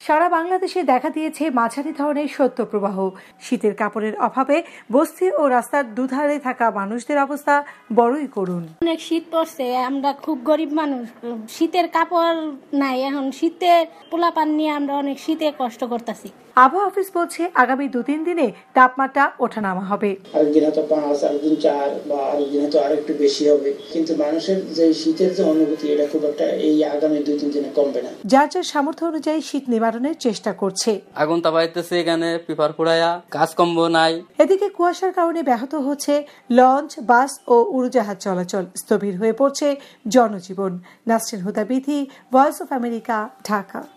সারা বাংলাদেশে দেখা দিয়েছে মাঝারি ধরনের শৈত্যপ্রবাহ। শীতের কাপড়ের অভাবে বস্তি ও রাস্তার দুধারে থাকা মানুষদের অবস্থা বড়ই করুণ। অনেক শীত পড়ছে, আমরা খুব গরিব মানুষ, শীতের কাপড় নাই, এখন শীতের পোলাপান নিয়ে আমরা অনেক শীতে কষ্ট করতেছি। আবহাওয়া অফিস বলছে আগামী 2-3 দিনে তাপমাত্রা ওঠানামা হবে। আরেকদিন হয়তো 5, আরেকদিন 4 বা আরেকদিন হয়তো আরো একটু বেশি হবে, কিন্তু মানুষের যে শীতের যে অনুভূতি এটা খুব একটা এই আগামী 2-3 দিনে কমবে না। যার যার সামর্থ্য অনুযায়ী শীত নিবারণের চেষ্টা করছে। আগুন তাপাইতেছে এখানে, পিপার পোড়ায়া, কাজ কম্ব নাই। এদিকে কুয়াশার কারণে ব্যাহত হচ্ছে লঞ্চ, বাস ও উড়োজাহাজ চলাচল, স্থবির হয়ে পড়ছে জনজীবন। Nasrin Huda Bithi, voice of America, Dhaka.